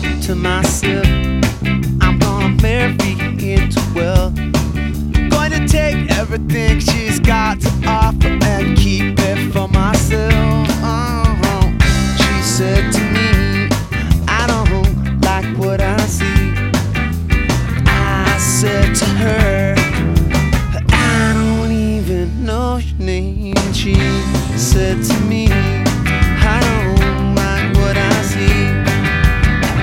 to myself, I'm gonna marry into wealth. Going to take everything she's got to